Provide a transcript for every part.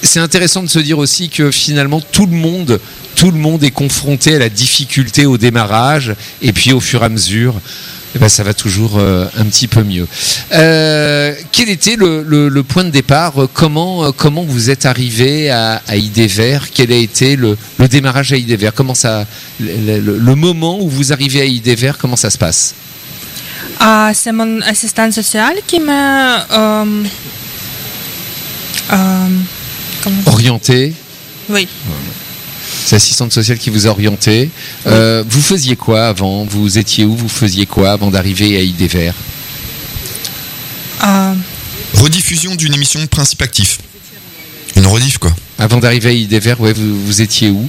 c'est intéressant de se dire aussi que finalement tout le monde est confronté à la difficulté au démarrage, et puis au fur et à mesure, ça va toujours un petit peu mieux. Quel était le point de départ? Comment vous êtes arrivé à IDEVER? Quel a été le démarrage à IDEVER? Comment ça, le moment où vous arrivez à IDEVER, comment ça se passe? C'est mon assistante sociale qui m'a orienté. Oui. C'est l'assistante sociale qui vous a orienté. Vous faisiez quoi avant? Vous étiez où? Vous faisiez quoi avant d'arriver à IDEVER? Rediffusion d'une émission Principe Actif. Une rediff, quoi. Avant d'arriver à IDEVER, ouais, vous étiez où?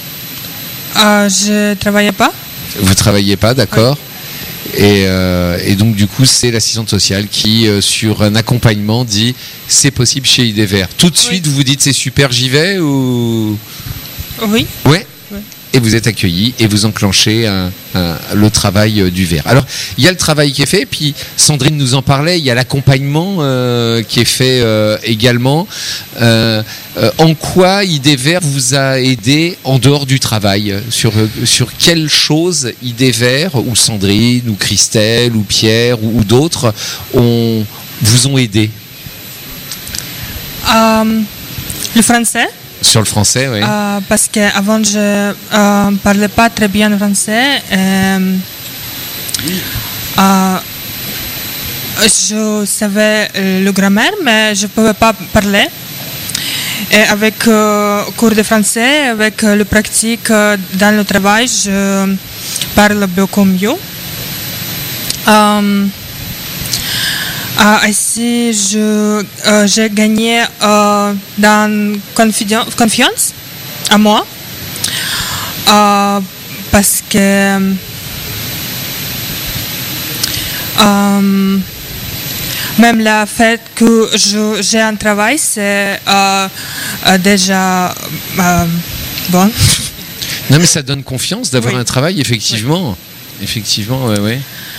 Je travaillais pas. Vous travailliez pas, d'accord. Oui. Et donc du coup, c'est l'assistante sociale qui, sur un accompagnement, dit c'est possible chez IDEVER. Tout de suite, vous vous dites c'est super, j'y vais ou... Oui. Ouais. Et vous êtes accueilli et vous enclenchez le travail du verre. Alors, il y a le travail qui est fait, puis Sandrine nous en parlait, il y a l'accompagnement qui est fait également. En quoi IDEVER vous a aidé en dehors du travail? Sur quelles choses IDEVER, ou Sandrine, ou Christelle, ou Pierre, ou d'autres vous ont aidé? Le français. Sur le français, oui. Parce qu'avant, je parlais pas très bien français. Je savais le grammaire, mais je ne pouvais pas parler. Et avec cours de français, avec le pratique dans le travail, je parle beaucoup mieux. Ici, j'ai gagné dans confiance à moi parce que même le fait que j'ai un travail, c'est déjà bon. Non, mais ça donne confiance d'avoir un travail, effectivement. Oui. Effectivement, ouais.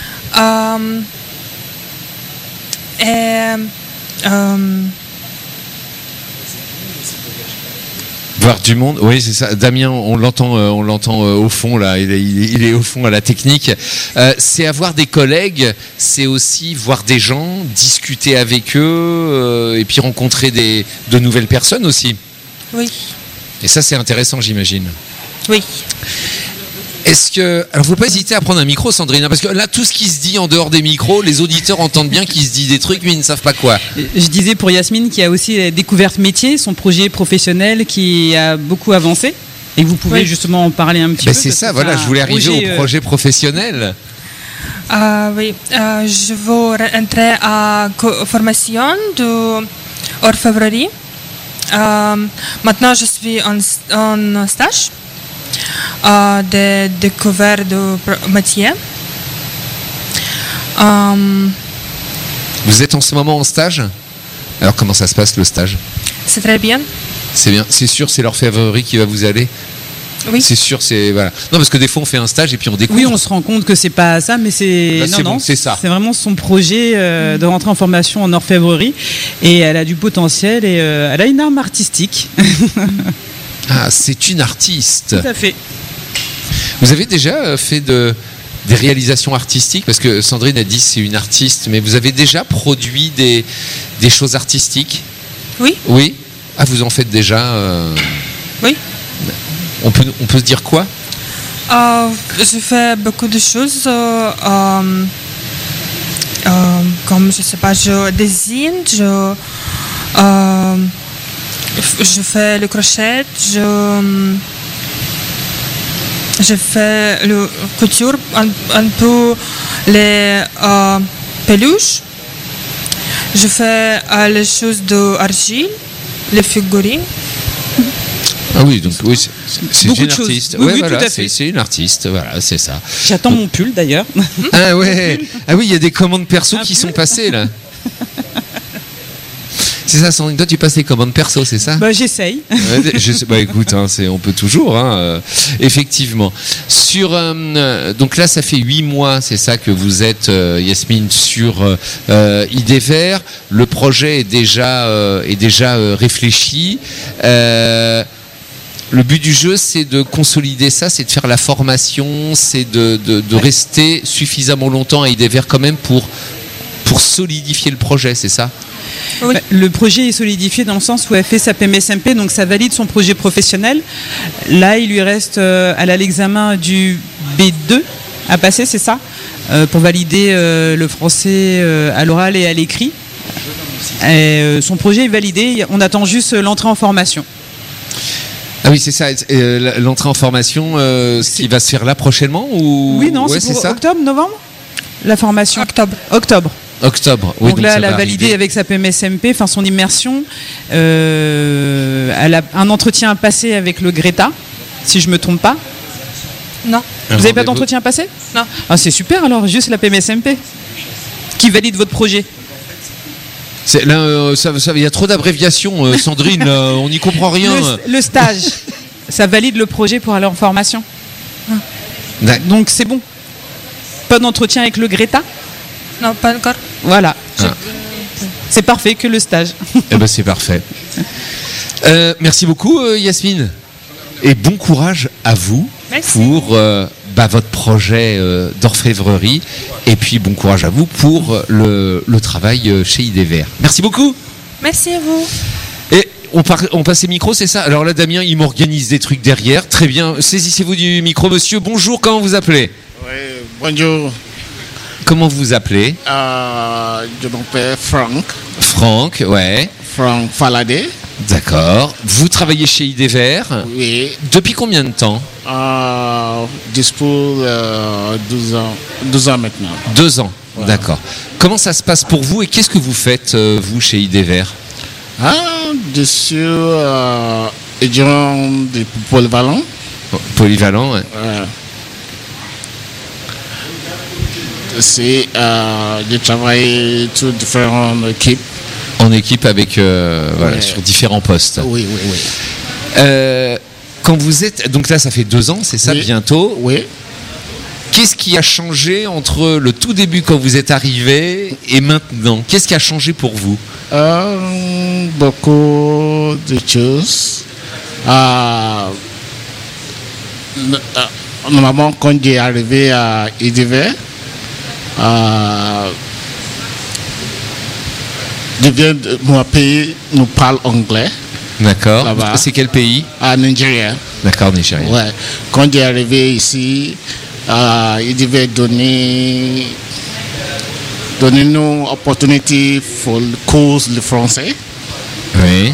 Voir du monde, oui, c'est ça. Damien, on l'entend au fond là. Il est au fond à la technique. C'est avoir des collègues, c'est aussi voir des gens, discuter avec eux, et puis rencontrer de nouvelles personnes aussi. Oui. Et ça, c'est intéressant, j'imagine. Oui. Est-ce que... Alors, il ne faut pas hésiter à prendre un micro, Sandrine, parce que là, tout ce qui se dit en dehors des micros, les auditeurs entendent bien qu'il se dit des trucs, mais ils ne savent pas quoi. Je disais pour Yasmine qui a aussi découvert métier, son projet professionnel qui a beaucoup avancé, et vous pouvez justement en parler un petit peu. C'est ça, voilà, je voulais arriver au projet professionnel. Oui, je veux rentrer à formation d'orfèvrerie. Maintenant, je suis en stage. De découverte de métier. Vous êtes en ce moment en stage? Alors comment ça se passe le stage? C'est très bien. C'est bien. C'est sûr, c'est l'orfèvrerie qui va vous aller? Oui. C'est sûr, c'est voilà. Non, parce que des fois on fait un stage et puis on découvre. Oui, on se rend compte que c'est pas ça, mais c'est c'est ça. C'est vraiment son projet de rentrer en formation en orfèvrerie, et elle a du potentiel et elle a une âme artistique. Ah, c'est une artiste. Tout à fait. Vous avez déjà fait des réalisations artistiques? Parce que Sandrine a dit c'est une artiste, mais vous avez déjà produit des choses artistiques? Oui. Oui. Ah, vous en faites déjà Oui. On peut se dire quoi? Je fais beaucoup de choses. Comme, je sais pas, je dessine, je fais le crochet, je fais le couture, un peu les peluches. Je fais les choses d'argile, les figurines. Ah oui, donc oui, c'est beaucoup une de artiste. Choses. Oui, ouais, voilà, tout à fait. C'est une artiste, voilà, c'est ça. J'attends mon pull d'ailleurs. Ah ouais, ah oui, il y a des commandes perso qui sont passées là. C'est ça, Sandrine. Toi, tu passes les commandes perso, c'est ça? Bah, j'essaye. Bah écoute, hein, on peut toujours, hein, effectivement. Donc là, ça fait 8 mois, c'est ça que vous êtes, Yasmine, sur Idées Verts. Le projet est déjà réfléchi. Le but du jeu, c'est de consolider ça, c'est de faire la formation, c'est de rester suffisamment longtemps à Idées Verts quand même pour solidifier le projet, c'est ça? Oui. Le projet est solidifié dans le sens où elle fait sa PMSMP, donc ça valide son projet professionnel. Là, il lui reste l'examen du B2 à passer, c'est ça, pour valider le français à l'oral et à l'écrit. Et, son projet est validé, on attend juste l'entrée en formation. Ah oui, c'est ça, l'entrée en formation, ce qui va se faire là prochainement ou... Oui, non, ouais, c'est pour ça octobre, novembre, la formation. Octobre. Oui, donc là, elle ça a va validé arriver. avec sa PMSMP, enfin son immersion. Elle a un entretien à passer avec le Greta, si je me trompe pas. Non. Vous n'avez pas d'entretien à passer? Non. Ah, c'est super alors, juste la PMSMP qui valide votre projet. Là, il y a trop d'abréviations, Sandrine, on n'y comprend rien. Le stage, ça valide le projet pour aller en formation. Donc c'est bon. Pas d'entretien avec le Greta? Non, pas encore. Voilà. C'est parfait, que le stage. Eh ben, c'est parfait. Merci beaucoup, Yasmine. Et bon courage à vous. Merci. Pour votre projet d'orfèvrerie. Et puis bon courage à vous pour le travail chez Idées Verts. Merci beaucoup. Merci à vous. Et on passe les micros, c'est ça? Alors là, Damien, il m'organise des trucs derrière. Très bien. Saisissez-vous du micro, monsieur. Bonjour, comment vous appelez? Oui, bonjour. Comment vous appelez? Je m'appelle Franck. Franck, ouais. Franck Faladé. D'accord. Vous travaillez chez Idées Verts? Oui. Depuis combien de temps? Dispo 12 ans. 12 ans maintenant. 2 ans, Voilà. d'accord. Comment ça se passe pour vous et qu'est-ce que vous faites, vous, chez Idées Verts? Je suis étudiant de polyvalent. Polyvalent, ouais. Je travaille sur différentes équipes. En équipe avec, Ouais. sur différents postes. Oui. Quand vous êtes, donc là, ça fait 2 ans, c'est ça, Oui. bientôt. Oui. Qu'est-ce qui a changé entre le tout début quand vous êtes arrivé et maintenant? Qu'est-ce qui a changé pour vous? Beaucoup de choses. Normalement, quand j'ai arrivé à Idées Verts, je viens de mon pays, nous parle anglais D'accord. Là-bas. C'est quel pays? à Nigeria. D'accord, Nigeria. Ouais. Quand j'ai arrivé ici, il devait donner nous opportunité pour le cours de français. Oui.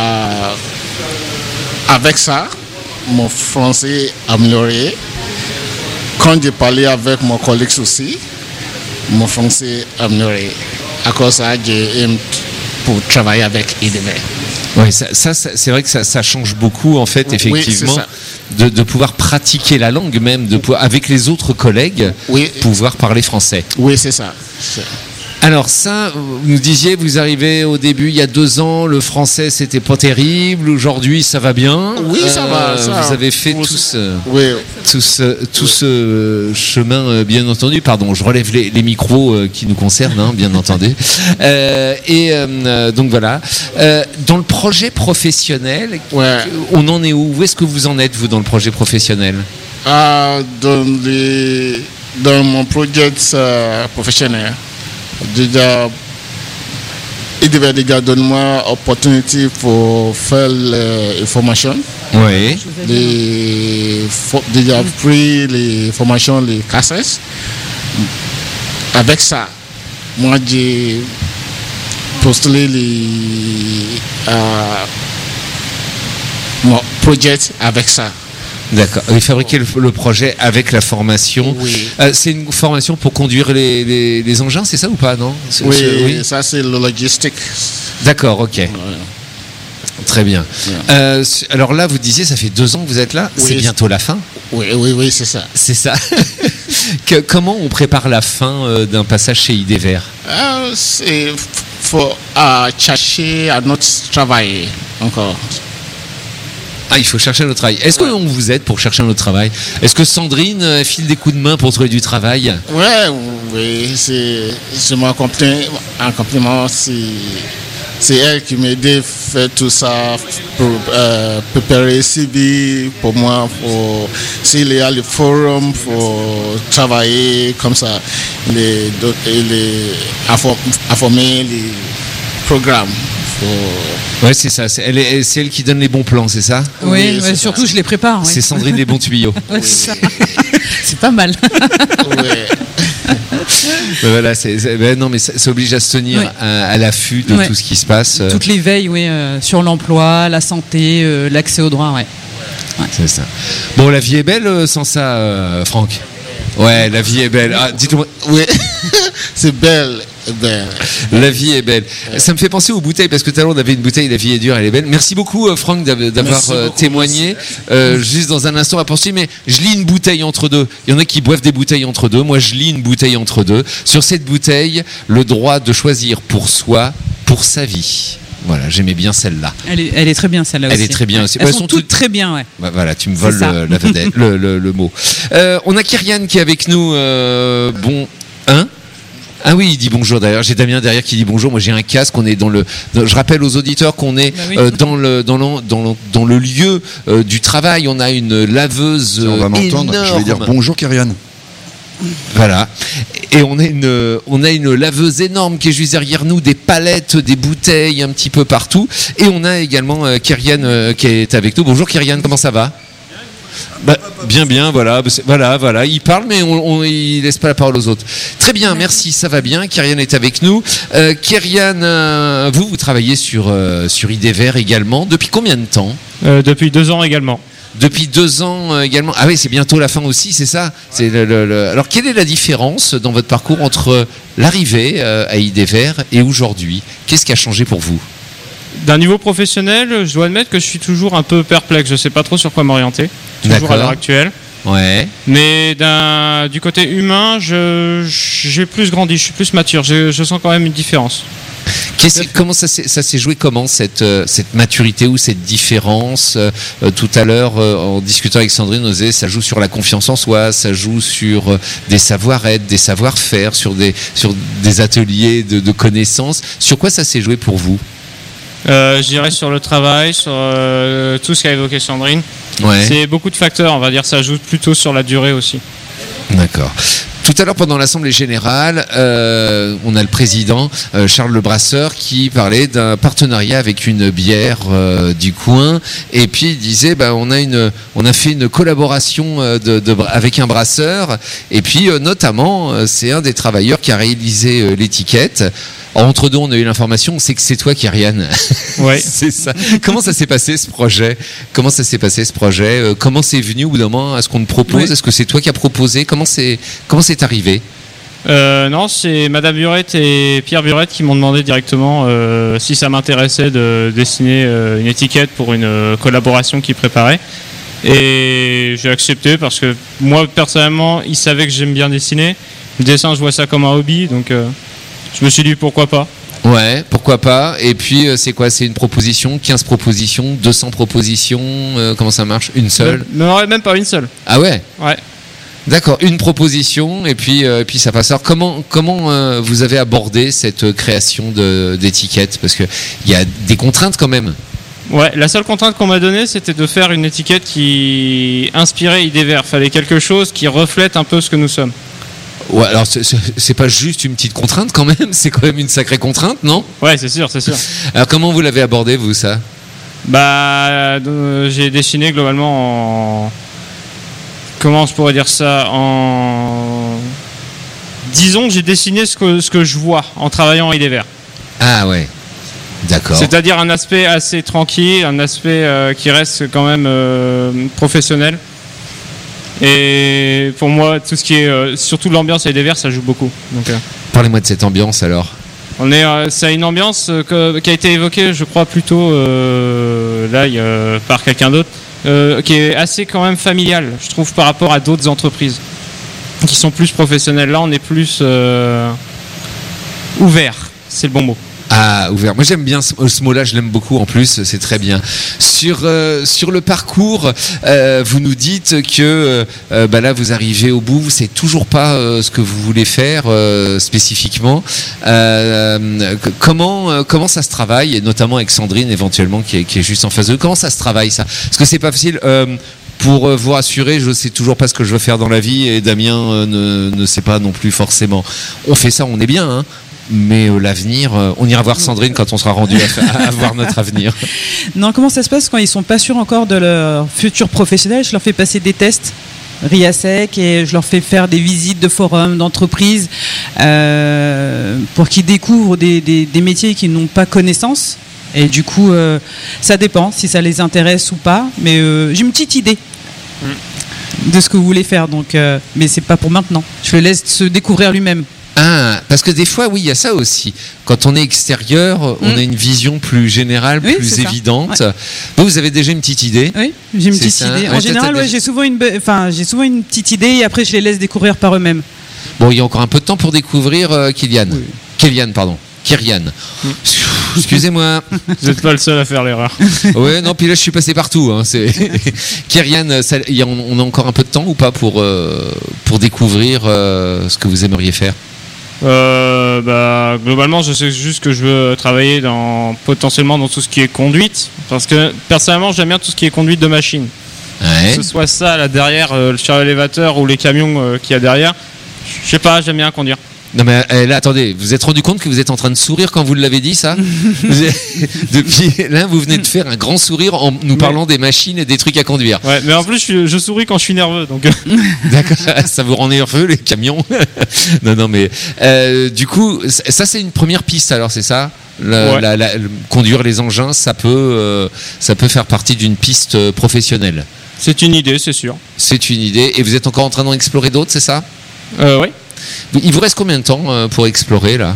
Avec ça, mon français amélioré. Quand j'ai parlé avec mon collègue aussi, mon français amélioré. À cause de ça, j'ai aimé pour travailler avec Idées Verts. Oui, ça, c'est vrai que ça change beaucoup, en fait, Oui, effectivement, c'est de pouvoir pratiquer la langue même, avec les autres collègues, Oui. pouvoir parler français. Oui, c'est ça. Alors ça, vous nous disiez, vous arrivez au début, il y a 2 ans, le français, c'était pas terrible. Aujourd'hui, ça va bien. Oui, ça va. Ça. Vous avez fait Oui, tout ce chemin, bien entendu. Pardon, je relève les micros qui nous concernent, hein, bien entendu. Donc voilà. Dans le projet professionnel, Ouais. on en est où? Où est-ce que vous en êtes, vous, dans le projet professionnel? Dans mon projet professionnel, déjà, il devait déjà donner moi l'opportunité pour faire les formations. Oui. Déjà pris les formations, les cassettes. Avec ça, moi j'ai postulé mon projet avec ça. D'accord. Et fabriquer le projet avec la formation. Oui. C'est une formation pour conduire les engins, c'est ça ou pas, non? Oui, ça c'est le logistique. D'accord, ok. Très bien. Alors là, vous disiez, ça fait 2 ans que vous êtes là. Oui, C'est bientôt la fin. Oui, c'est ça. C'est ça. Comment on prépare la fin d'un passage chez Idées Verts? faut chercher un autre travail encore. Ah, il faut chercher un autre travail. Est-ce qu'on vous aide pour chercher un autre travail? Est-ce que Sandrine file des coups de main pour trouver du travail? Oui, c'est mon compliment. C'est elle qui m'a aidé à faire tout ça pour préparer CV pour moi, s'il y a le forum pour travailler comme ça, informer les programmes. Ouais, c'est ça. C'est elle qui donne les bons plans, c'est ça? Oui, surtout je les prépare. Ouais. C'est Sandrine les bons tuyaux. Ouais, c'est ça. C'est pas mal. Voilà, non, mais ça oblige à se tenir à l'affût de tout ce qui se passe. Toutes les veilles, sur l'emploi, la santé, l'accès aux droits, C'est ça. Bon, la vie est belle sans ça, Franck. Ouais, la vie est belle. Ah, dites-moi. Oui, c'est belle. La vie est belle. Ça me fait penser aux bouteilles, parce que tout à l'heure on avait une bouteille, la vie est dure, elle est belle. Merci beaucoup Franck d'avoir témoigné. Juste dans un instant à poursuivre, mais je lis une bouteille entre deux. Il y en a qui boivent des bouteilles entre deux. Moi je lis une bouteille entre deux. Sur cette bouteille, le droit de choisir pour soi, pour sa vie. Voilà, j'aimais bien celle-là. Elle est très bien celle-là aussi. Elle est très bien aussi. Elles sont toutes très bien, ouais. Voilà, tu me voles la vedette, le mot. On a Kyrian qui est avec nous. Ah oui, il dit bonjour d'ailleurs. J'ai Damien derrière qui dit bonjour. Moi j'ai un casque. On est je rappelle aux auditeurs qu'on est dans le lieu du travail. On a une laveuse. On va m'entendre. Je vais dire bonjour Kyrian. Voilà. Et on a une laveuse énorme qui est juste derrière nous, des palettes, des bouteilles un petit peu partout. Et on a également Kyrian qui est avec nous. Bonjour Kyrian, comment ça va? Bien, voilà. Il parle, mais il laisse pas la parole aux autres. Très bien, merci, ça va bien. Kyrian est avec nous. Kyrian, vous travaillez sur IDVR également. Depuis combien de temps? Depuis 2 ans également. Depuis 2 ans également. Ah oui, c'est bientôt la fin aussi, c'est ça. Alors, quelle est la différence dans votre parcours entre l'arrivée à IDVR et aujourd'hui? Qu'est-ce qui a changé pour vous? D'un niveau professionnel, je dois admettre que je suis toujours un peu perplexe. Je ne sais pas trop sur quoi m'orienter. Toujours à l'heure actuelle. Ouais. Mais du côté humain, j'ai plus grandi, je suis plus mature. Je sens quand même une différence. Comment ça s'est joué, comment cette maturité ou cette différence? Tout à l'heure, en discutant avec Sandrine, on disait ça joue sur la confiance en soi, ça joue sur des savoir-être, des savoir-faire, sur des ateliers de connaissances. Sur quoi ça s'est joué pour vous? Je dirais sur le travail, sur tout ce qu'a évoqué Sandrine. Ouais. C'est beaucoup de facteurs, on va dire, ça joue plutôt sur la durée aussi. D'accord. Tout à l'heure, pendant l'Assemblée Générale, on a le président, Charles Le Brasseur, qui parlait d'un partenariat avec une bière du coin. Et puis, il disait, on a fait une collaboration avec un brasseur. Et puis, notamment, c'est un des travailleurs qui a réalisé l'étiquette. Entre deux, on a eu l'information, c'est que c'est toi, Kyrian. Ouais. C'est ça. Comment ça s'est passé ce projet? Comment c'est venu au bout d'un moment? Est-ce qu'on te propose? Est-ce que c'est toi qui as proposé? Comment c'est arrivé? Non, c'est Madame Burette et Pierre Burette qui m'ont demandé directement si ça m'intéressait de dessiner une étiquette pour une collaboration qu'ils préparaient. Et j'ai accepté parce que moi, personnellement, ils savaient que j'aime bien dessiner. Le dessin, je vois ça comme un hobby, donc je me suis dit pourquoi pas. Ouais, pourquoi pas. Et puis, c'est quoi? C'est une proposition, 15 propositions, 200 propositions, comment ça marche? Une seule? Non, même pas une seule. Ah ouais? Ouais. D'accord, une proposition et puis ça passe. Alors comment vous avez abordé cette création d'étiquette? Parce que il y a des contraintes quand même. Ouais, la seule contrainte qu'on m'a donnée, c'était de faire une étiquette qui inspirait IDVR. Fallait quelque chose qui reflète un peu ce que nous sommes. Ouais, alors c'est pas juste une petite contrainte quand même, c'est quand même une sacrée contrainte, non? Ouais, c'est sûr. Alors comment vous l'avez abordé, vous, ça? J'ai dessiné globalement en... Comment je pourrais dire ça? Disons que j'ai dessiné ce que je vois en travaillant en IDVR. Ah ouais, d'accord. C'est-à-dire un aspect assez tranquille, un aspect qui reste quand même professionnel. Et pour moi, tout ce qui est surtout l'ambiance à IDVR, ça joue beaucoup. Donc, parlez-moi de cette ambiance alors. Ça a une ambiance qui a été évoquée, je crois, plutôt par quelqu'un d'autre, qui est assez quand même familiale, je trouve, par rapport à d'autres entreprises qui sont plus professionnelles. Là, on est plus ouvert, c'est le bon mot. Ah, ouvert. Moi j'aime bien ce mot-là, je l'aime beaucoup en plus, c'est très bien. Sur le parcours, vous nous dites que là vous arrivez au bout, vous savez toujours pas ce que vous voulez faire spécifiquement. Comment ça se travaille, et notamment avec Sandrine éventuellement qui est juste en face de vous. Comment ça se travaille ça? Parce que c'est pas facile. Pour vous rassurer, je sais toujours pas ce que je veux faire dans la vie et Damien ne sait pas non plus forcément. On fait ça, on est bien, hein. Mais l'avenir, on ira voir Sandrine quand on sera rendu à voir notre avenir. Non, comment ça se passe quand ils sont pas sûrs encore de leur futur professionnel? Je leur fais passer des tests RIASEC et je leur fais faire des visites de forums, d'entreprises pour qu'ils découvrent des métiers qu'ils n'ont pas connaissance. Et du coup, ça dépend si ça les intéresse ou pas. Mais j'ai une petite idée de ce que vous voulez faire. Donc, mais c'est pas pour maintenant. Je le laisse se découvrir lui-même. Ah, parce que des fois, oui, il y a ça aussi. Quand on est extérieur, on a une vision plus générale, plus évidente. Ouais. Vous avez déjà une petite idée? Oui, j'ai une petite idée. En général, j'ai souvent une petite idée et après, je les laisse découvrir par eux-mêmes. Bon, il y a encore un peu de temps pour découvrir Kylian. Oui. Kyrian. Excusez-moi. Vous n'êtes pas le seul à faire l'erreur. Ouais, non, puis là je suis passé partout. Hein, Kyrian, on a encore un peu de temps ou pas pour découvrir ce que vous aimeriez faire? Globalement, je sais juste que je veux travailler potentiellement dans tout ce qui est conduite, parce que personnellement, j'aime bien tout ce qui est conduite de machine. Ouais. Que ce soit ça là derrière, le chariot élévateur ou les camions qu'il y a derrière. Je sais pas, j'aime bien conduire. Non mais là, attendez, vous êtes rendu compte que vous êtes en train de sourire quand vous l'avez dit ça? Depuis là, vous venez de faire un grand sourire en nous parlant des machines et des trucs à conduire. Ouais, mais en plus je souris quand je suis nerveux, donc. D'accord, ça vous rend nerveux les camions? Non mais du coup, ça c'est une première piste alors, c'est ça? Conduire les engins, ça peut faire partie d'une piste professionnelle. C'est une idée, c'est sûr. C'est une idée, et vous êtes encore en train d'en explorer d'autres, c'est ça? Oui. Il vous reste combien de temps pour explorer là?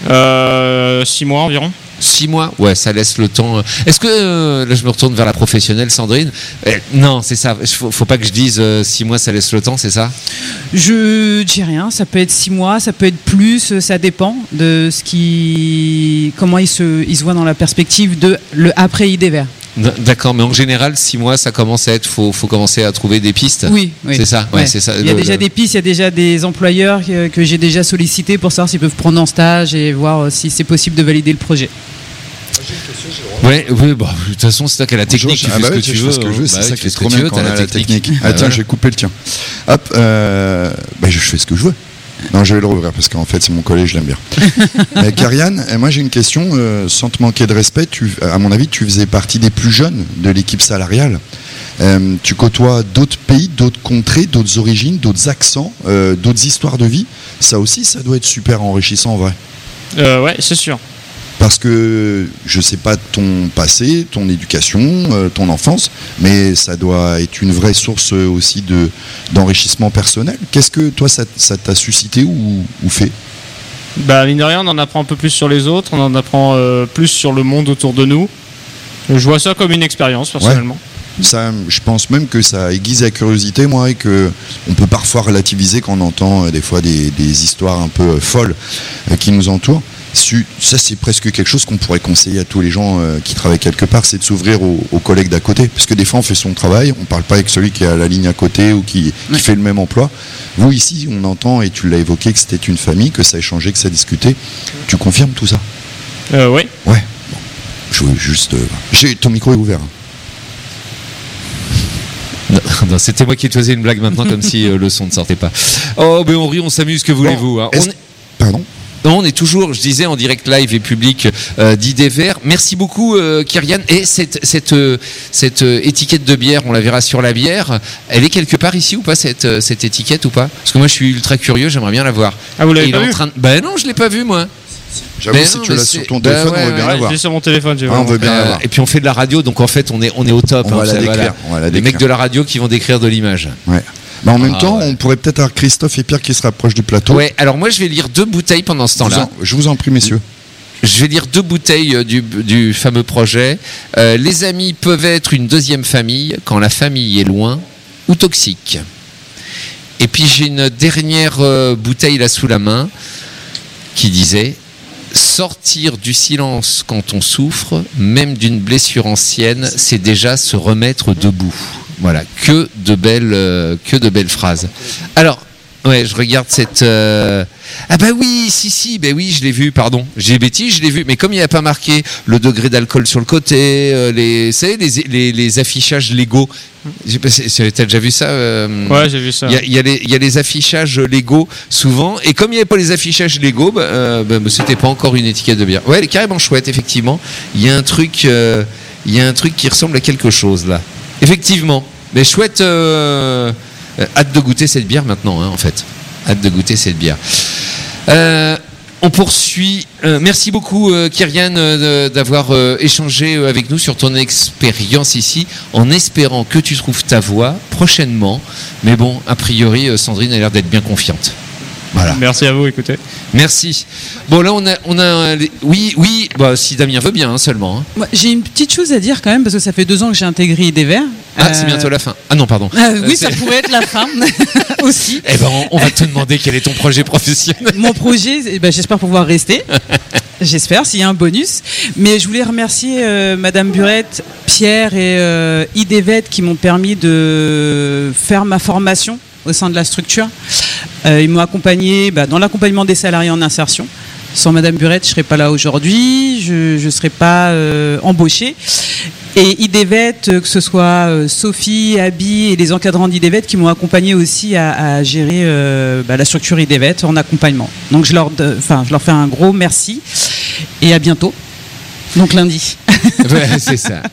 6 mois environ. 6 mois? Ouais, ça laisse le temps. Est-ce que, là je me retourne vers la professionnelle Sandrine, non c'est ça, faut pas que je dise 6 mois ça laisse le temps, c'est ça? Je dis rien, ça peut être 6 mois, ça peut être plus, ça dépend de comment ils se voient dans la perspective de le après IDVR. D'accord, mais en général, 6 mois, ça commence à être, faut commencer à trouver des pistes. Oui. C'est ça. Ouais, c'est ça. Il y a déjà des pistes, il y a déjà des employeurs que j'ai déjà sollicités pour savoir s'ils peuvent prendre en stage et voir si c'est possible de valider le projet. Oui, bon, de toute façon, c'est toi qui as la technique, tu fais ce que tu veux. C'est ça qui est trop bien quand on a la technique. Ah tiens, j'ai coupé le tien. Hop, je fais ce que je veux. Non, je vais le rouvrir parce qu'en fait, c'est mon collègue, je l'aime bien. Kyrian, moi j'ai une question, sans te manquer de respect, à mon avis, tu faisais partie des plus jeunes de l'équipe salariale. Tu côtoies d'autres pays, d'autres contrées, d'autres origines, d'autres accents, d'autres histoires de vie. Ça aussi, ça doit être super enrichissant en vrai. Ouais, c'est sûr. Parce que je ne sais pas ton passé, ton éducation, ton enfance, mais ça doit être une vraie source aussi d'enrichissement personnel. Qu'est-ce que toi, ça t'a suscité ou fait? Mine de rien, on en apprend un peu plus sur les autres, on en apprend plus sur le monde autour de nous. Je vois ça comme une expérience, personnellement. Ouais. Ça, je pense même que ça aiguise la curiosité, moi, et qu'on peut parfois relativiser quand on entend des fois des histoires un peu folles qui nous entourent. Ça, c'est presque quelque chose qu'on pourrait conseiller à tous les gens qui travaillent quelque part, c'est de s'ouvrir aux collègues d'à côté. Parce que des fois, on fait son travail, on ne parle pas avec celui qui est à la ligne à côté ou qui fait le même emploi. Vous, ici, on entend, et tu l'as évoqué, que c'était une famille, que ça échangeait, que ça discutait. Tu confirmes tout ça? Oui. Ouais. Bon. Je veux juste... ton micro est ouvert. Non, c'était moi qui te faisais une blague maintenant, comme si le son ne sortait pas. Oh, on rit, on s'amuse, que voulez-vous, hein. Pardon? Non, on est toujours, je disais, en direct live et public d'IDVR. Merci beaucoup, Kyrian. Et cette étiquette de bière, on la verra sur la bière. Elle est quelque part ici ou pas, cette étiquette ou pas? Parce que moi, je suis ultra curieux, j'aimerais bien la voir. Ah, vous l'avez pas vu? Non, je l'ai pas vu, moi. J'avoue, si tu l'as sur ton téléphone, on veut bien la voir. Je l'ai sur mon téléphone, on veut bien la voir. Et puis on fait de la radio, donc en fait, on est au top. On va la décrire. Les mecs de la radio qui vont décrire de l'image. Ouais. En même temps, on pourrait peut-être avoir Christophe et Pierre qui se rapprochent du plateau. Ouais, alors moi je vais lire 2 bouteilles pendant ce temps-là. Je vous en prie, messieurs. Je vais lire 2 bouteilles du fameux projet. Les amis peuvent être une deuxième famille quand la famille est loin ou toxique. Et puis j'ai une dernière bouteille là sous la main qui disait sortir du silence quand on souffre, même d'une blessure ancienne, c'est déjà se remettre debout. Voilà, que de belles phrases. Alors, ouais, je regarde cette... Ah bah oui, si, bah oui, je l'ai vu, pardon. J'ai bêtise, je l'ai vu. Mais comme il n'y a pas marqué le degré d'alcool sur le côté, vous savez, les affichages légaux. T'as déjà vu ça Ouais, j'ai vu ça. Il y a les affichages légaux souvent. Et comme il n'y avait pas les affichages légaux, c'était pas encore une étiquette de bière. Ouais, elle est carrément chouette, effectivement. Il y a un truc qui ressemble à quelque chose là. Effectivement. Mais chouette. Hâte de goûter cette bière maintenant, hein, en fait. Hâte de goûter cette bière. On poursuit. Merci beaucoup, Kyrian, d'avoir échangé avec nous sur ton expérience ici, en espérant que tu trouves ta voie prochainement. Mais bon, a priori, Sandrine a l'air d'être bien confiante. Voilà. Merci à vous, écoutez. Merci. Bon, là, on a oui, bah, si Damien veut bien, hein, seulement. Hein. Moi, j'ai une petite chose à dire quand même, parce que ça fait 2 ans que j'ai intégré IDEVER. Ah, c'est bientôt la fin. Ah non, pardon. Oui, ça pourrait être la fin aussi. Eh ben, on va te demander quel est ton projet professionnel. Mon projet, j'espère pouvoir rester. J'espère, s'il y a un bonus. Mais je voulais remercier Madame Burette, Pierre et IDEVET qui m'ont permis de faire ma formation au sein de la structure. Ils m'ont accompagné dans l'accompagnement des salariés en insertion. Sans Madame Burette, je ne serais pas là aujourd'hui, je ne serais pas embauchée. Et IDEVET, que ce soit Sophie, Abby et les encadrants d'IDEVET qui m'ont accompagné aussi à gérer la structure IDEVET en accompagnement. Donc je leur fais un gros merci et à bientôt. Donc lundi. Ouais, c'est ça.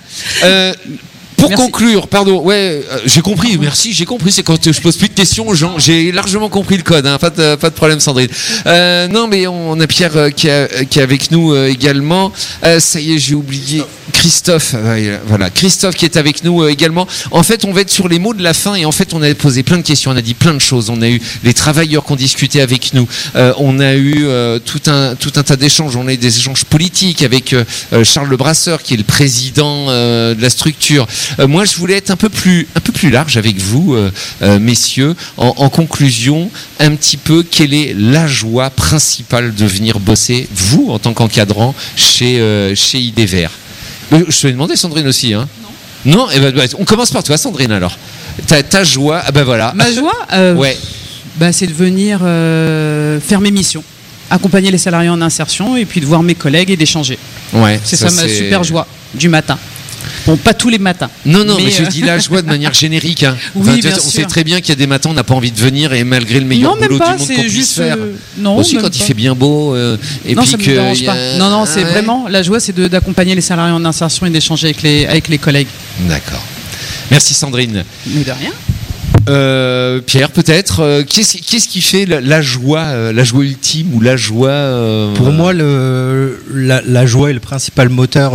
Pour conclure, pardon, j'ai compris, merci, j'ai compris, c'est quand je pose plus de questions aux gens, j'ai largement compris le code, hein, pas de problème Sandrine. Non mais on a Pierre qui est avec nous également, ça y est, j'ai oublié Christophe, voilà, Christophe qui est avec nous également. En fait, on va être sur les mots de la fin et en fait, on a posé plein de questions, on a dit plein de choses, on a eu les travailleurs qui ont discuté avec nous, on a eu tout un tas d'échanges, on a eu des échanges politiques avec Charles Le Brasseur qui est le président de la structure. Moi, je voulais être un peu plus large avec vous, messieurs. En conclusion, un petit peu, quelle est la joie principale de venir bosser, vous, en tant qu'encadrant, chez IDEVER? Je te l'ai demandé, Sandrine, aussi. Hein. Non. Eh ben, on commence par toi, Sandrine, alors. Ta joie, ah ben voilà. Ma joie ouais. C'est de venir faire mes missions, accompagner les salariés en insertion et puis de voir mes collègues et d'échanger. Ouais, c'est ça ma super joie du matin. Bon, pas tous les matins. Non, mais je dis la joie de manière générique. Hein. Oui, bien on sûr. sait très bien qu'il y a des matins, on n'a pas envie de venir et malgré le meilleur boulot du monde qu'on puisse faire. Aussi quand il fait bien beau. Et non, puis ça me dérange pas. Non, c'est vraiment la joie, c'est d'accompagner les salariés en insertion et d'échanger avec les collègues. D'accord. Merci Sandrine. Mais de rien. Pierre, peut-être, qu'est-ce qui fait la joie ultime ou la joie Pour moi, la joie est le principal moteur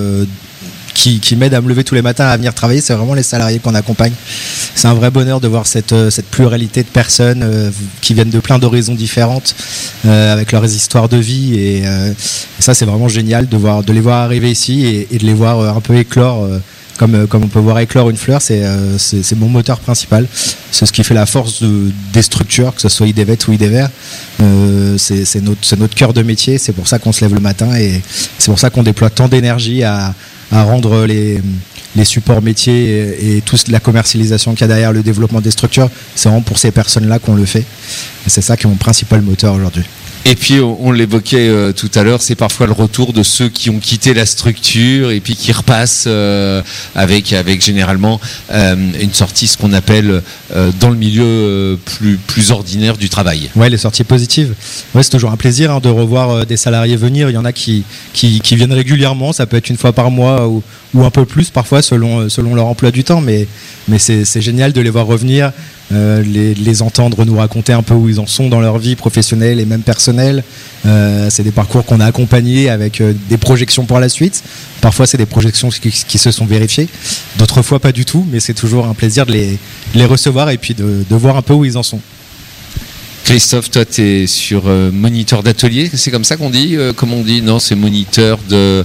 qui m'aide à me lever tous les matins à venir travailler, c'est vraiment les salariés qu'on accompagne. C'est un vrai bonheur de voir cette pluralité de personnes qui viennent de plein d'horizons différentes, avec leurs histoires de vie, et ça c'est vraiment génial de les voir arriver ici et de les voir un peu éclore. Comme on peut voir éclore une fleur, c'est mon moteur principal. C'est ce qui fait la force des structures, que ce soit IDEVET ou IDEVER. C'est notre cœur de métier, c'est pour ça qu'on se lève le matin et c'est pour ça qu'on déploie tant d'énergie à rendre les supports métiers et toute la commercialisation qu'il y a derrière le développement des structures. C'est vraiment pour ces personnes-là qu'on le fait. Et c'est ça qui est mon principal moteur aujourd'hui. Et puis on l'évoquait tout à l'heure, c'est parfois le retour de ceux qui ont quitté la structure et puis qui repassent avec généralement une sortie, ce qu'on appelle dans le milieu plus ordinaire du travail. Ouais, les sorties positives. Ouais, c'est toujours un plaisir de revoir des salariés venir. Il y en a qui viennent régulièrement, ça peut être une fois par mois ou un peu plus parfois selon leur emploi du temps, mais c'est génial de les voir revenir. Les entendre nous raconter un peu où ils en sont dans leur vie professionnelle et même personnelle. C'est des parcours qu'on a accompagnés avec des projections pour la suite. Parfois c'est des projections qui se sont vérifiées, d'autres fois pas du tout, mais c'est toujours un plaisir de les recevoir et puis de voir un peu où ils en sont. Christophe, toi tu es sur moniteur d'atelier, c'est comme ça qu'on dit comment on dit? Non, c'est moniteur de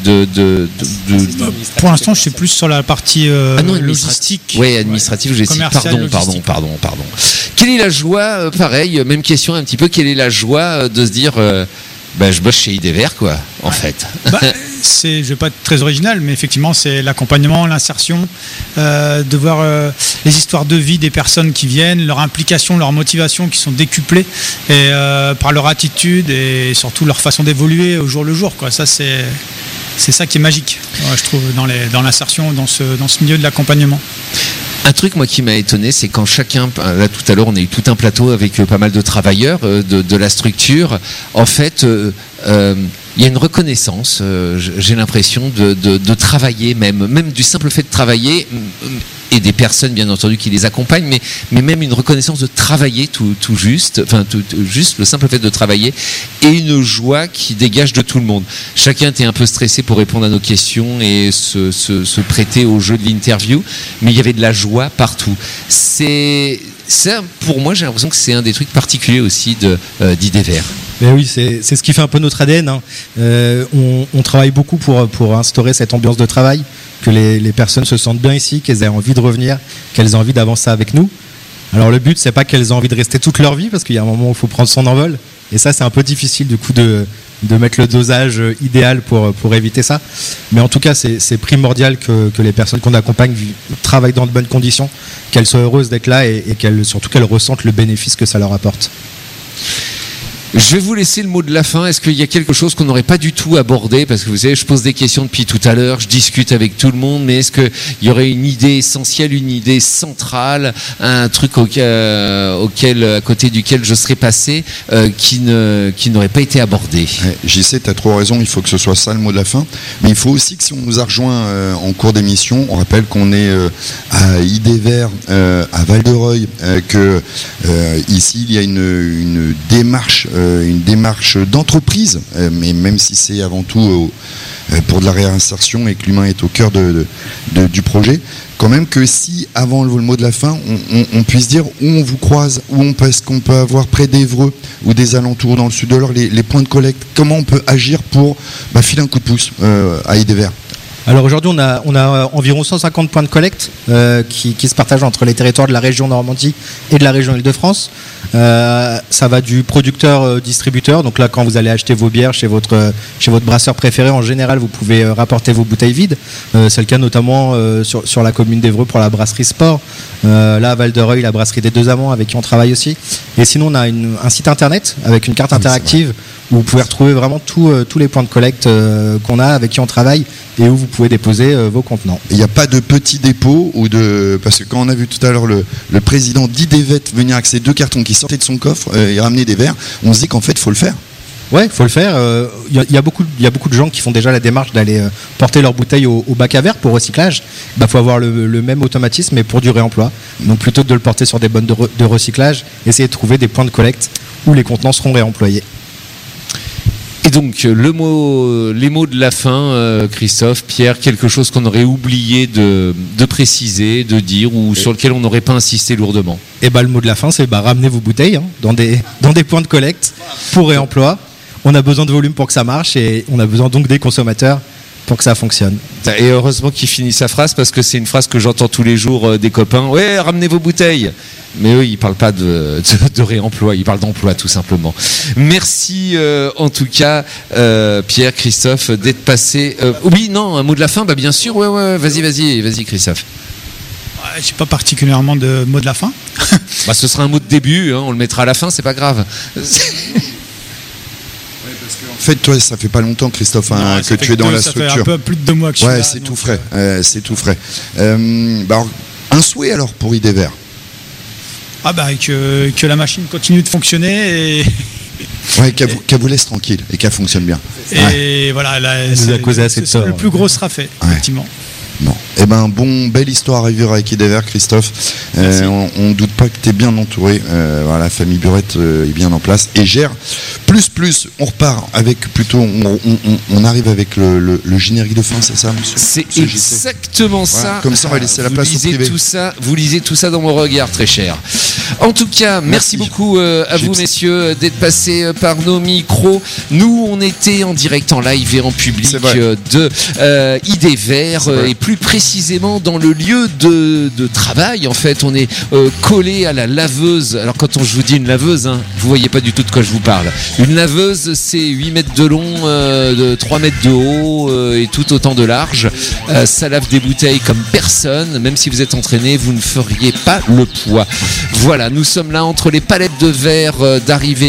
Pour l'instant, je suis plus sur la partie logistique. Oui, administrative, j'ai dit. Pardon. Quelle est la joie, pareil, même question un petit peu, quelle est la joie de se dire je bosse chez IDVR, quoi, en fait. Je vais pas être très original, mais effectivement, c'est l'accompagnement, l'insertion, de voir les histoires de vie des personnes qui viennent, leur implication, leur motivation qui sont décuplées et, par leur attitude et surtout leur façon d'évoluer au jour le jour, quoi. Ça, c'est ça qui est magique, je trouve, dans l'insertion, dans ce milieu de l'accompagnement. Un truc, moi, qui m'a étonné, c'est quand chacun, là tout à l'heure, on a eu tout un plateau avec pas mal de travailleurs de la structure. En fait, il y a une reconnaissance, j'ai l'impression, de travailler même du simple fait de travailler, et des personnes, bien entendu, qui les accompagnent, mais même une reconnaissance de travailler tout juste, juste le simple fait de travailler, et une joie qui dégage de tout le monde. Chacun était un peu stressé pour répondre à nos questions et se prêter au jeu de l'interview, mais il y avait de la joie partout. Pour moi, j'ai l'impression que c'est un des trucs particuliers aussi d'IDVR. Mais oui, c'est ce qui fait un peu notre ADN. Hein. On travaille beaucoup pour instaurer cette ambiance de travail, que les personnes se sentent bien ici, qu'elles aient envie de revenir, qu'elles aient envie d'avancer avec nous. Alors le but, c'est pas qu'elles aient envie de rester toute leur vie, parce qu'il y a un moment où il faut prendre son envol. Et ça, c'est un peu difficile du coup de mettre le dosage idéal pour éviter ça. Mais en tout cas, c'est primordial que les personnes qu'on accompagne travaillent dans de bonnes conditions, qu'elles soient heureuses d'être là et surtout qu'elles ressentent le bénéfice que ça leur apporte. Je vais vous laisser le mot de la fin. Est-ce qu'il y a quelque chose qu'on n'aurait pas du tout abordé? Parce que vous savez, je pose des questions depuis tout à l'heure, je discute avec tout le monde, mais est-ce qu'il y aurait une idée essentielle, une idée centrale, un truc à côté duquel je serais passé, qui n'aurait pas été abordé? JC, tu as trop raison, il faut que ce soit ça le mot de la fin. Mais il faut aussi que si on nous a rejoint en cours d'émission, on rappelle qu'on est à IDVR, à Val-de-Reuil, que ici il y a une démarche d'entreprise, mais même si c'est avant tout pour de la réinsertion et que l'humain est au cœur du projet, quand même que si, avant le mot de la fin, on puisse dire où on vous croise, est-ce qu'on peut avoir près d'Évreux ou des alentours dans le sud de l'Eure les points de collecte, comment on peut agir pour filer un coup de pouce à IDVR. Alors aujourd'hui, on a environ 150 points de collecte qui se partagent entre les territoires de la région Normandie et de la région Île-de-France. Ça va du producteur-distributeur. Donc là, quand vous allez acheter vos bières chez votre brasseur préféré, en général, vous pouvez rapporter vos bouteilles vides. C'est le cas notamment sur la commune d'Évreux pour la brasserie Sport. Là, à Val-de-Reuil, la brasserie des Deux Amants, avec qui on travaille aussi. Et sinon, on a un site internet avec une carte interactive où vous pouvez retrouver vraiment tous les points de collecte qu'on a, avec qui on travaille, et où vous pouvez déposer vos contenants. Il n'y a pas de petit dépôt parce que quand on a vu tout à l'heure le président d'IDVET venir avec ses 2 cartons qui sortaient de son coffre et ramener des verres, on se dit qu'en fait il faut le faire. Ouais, faut le faire. Il y a beaucoup de gens qui font déjà la démarche d'aller porter leurs bouteilles au bac à verre pour recyclage. Faut avoir le même automatisme, mais pour du réemploi. Donc plutôt que de le porter sur des bonnes de recyclage, essayer de trouver des points de collecte où les contenants seront réemployés. Et donc, les mots de la fin, Christophe, Pierre, quelque chose qu'on aurait oublié de préciser, de dire, ou sur lequel on n'aurait pas insisté lourdement? Le mot de la fin, c'est ramenez vos bouteilles dans des points de collecte pour réemploi. On a besoin de volume pour que ça marche, et on a besoin donc des consommateurs pour que ça fonctionne. Et heureusement qu'il finit sa phrase, parce que c'est une phrase que j'entends tous les jours des copains. Ouais, ramenez vos bouteilles. Mais eux, ils ne parlent pas de réemploi, ils parlent d'emploi tout simplement. Merci en tout cas, Pierre, Christophe, d'être passé. Oui, non, un mot de la fin, bien sûr. Ouais, vas-y, Christophe. J'ai pas particulièrement de mot de la fin. Ce sera un mot de début, on le mettra à la fin, c'est pas grave. En fait, toi, ça fait pas longtemps, Christophe, que tu es dans la structure. Ça fait un peu plus de 2 mois que je suis là. C'est tout frais. C'est tout frais. Un souhait alors pour IDVR. Que la machine continue de fonctionner et qu'elle vous laisse tranquille et qu'elle fonctionne bien. Et voilà, là, le plus gros sera fait, effectivement. Bon, belle histoire à vivre avec IDVR, Christophe. On ne doute pas que tu es bien entouré. La famille Burette est bien en place et gère plus. On repart avec plutôt. On arrive avec le générique de fin, c'est ça, monsieur? C'est exactement ça. Comme ça, on va laisser la place au privé. Vous lisez tout ça dans mon regard, très cher. En tout cas, merci beaucoup à vous, messieurs, d'être passés par nos micros. Nous, on était en direct, en live et en public de IDVR et plus précisément précisément dans le lieu de travail. En fait, on est collé à la laveuse. Alors quand je vous dis une laveuse, hein, vous voyez pas du tout de quoi je vous parle. Une laveuse, c'est 8 mètres de long, de 3 mètres de haut et tout autant de large. Ça lave des bouteilles comme personne. Même si vous êtes entraîné, vous ne feriez pas le poids. Voilà, nous sommes là entre les palettes de verre d'arrivée